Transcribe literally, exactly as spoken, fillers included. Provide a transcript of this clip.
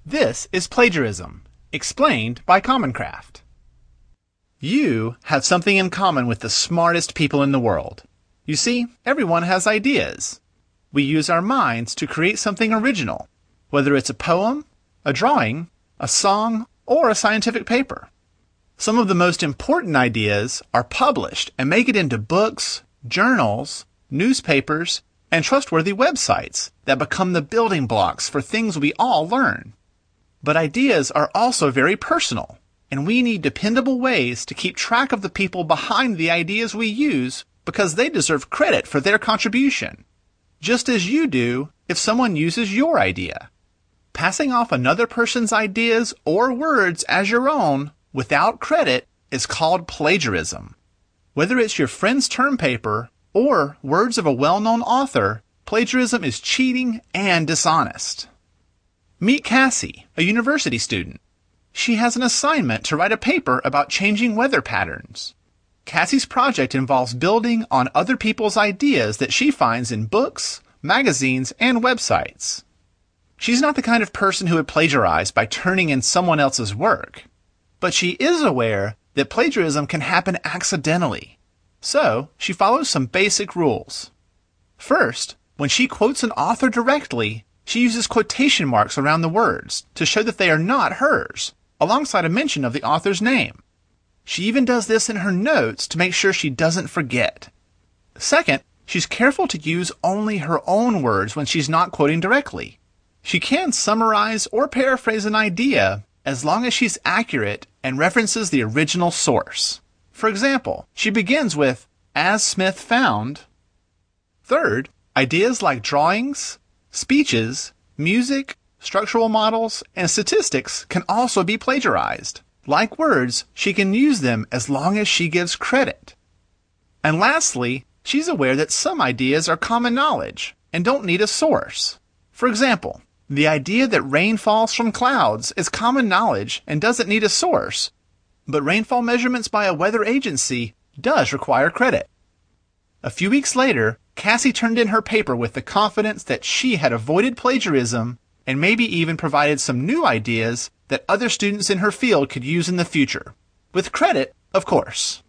This is plagiarism, explained by Commoncraft. You have something in common with the smartest people in the world. You see, everyone has ideas. We use our minds to create something original, whether it's a poem, a drawing, a song, or a scientific paper. Some of the most important ideas are published and make it into books, journals, newspapers, and trustworthy websites that become the building blocks for things we all learn. But ideas are also very personal, and we need dependable ways to keep track of the people behind the ideas we use because they deserve credit for their contribution, just as you do if someone uses your idea. Passing off another person's ideas or words as your own without credit is called plagiarism. Whether it's your friend's term paper or words of a well-known author, plagiarism is cheating and dishonest. Meet Cassie, a university student. She has an assignment to write a paper about changing weather patterns. Cassie's project involves building on other people's ideas that she finds in books, magazines, and websites. She's not the kind of person who would plagiarize by turning in someone else's work, but she is aware that plagiarism can happen accidentally. So, she follows some basic rules. First, when she quotes an author directly, she uses quotation marks around the words to show that they are not hers, alongside a mention of the author's name. She even does this in her notes to make sure she doesn't forget. Second, she's careful to use only her own words when she's not quoting directly. She can summarize or paraphrase an idea as long as she's accurate and references the original source. For example, she begins with, "As Smith found." Third, ideas like drawings, speeches, music, structural models, and statistics can also be plagiarized. Like words, she can use them as long as she gives credit. And lastly, she's aware that some ideas are common knowledge and don't need a source. For example, the idea that rain falls from clouds is common knowledge and doesn't need a source, but rainfall measurements by a weather agency does require credit. A few weeks later, Cassie turned in her paper with the confidence that she had avoided plagiarism and maybe even provided some new ideas that other students in her field could use in the future. With credit, of course.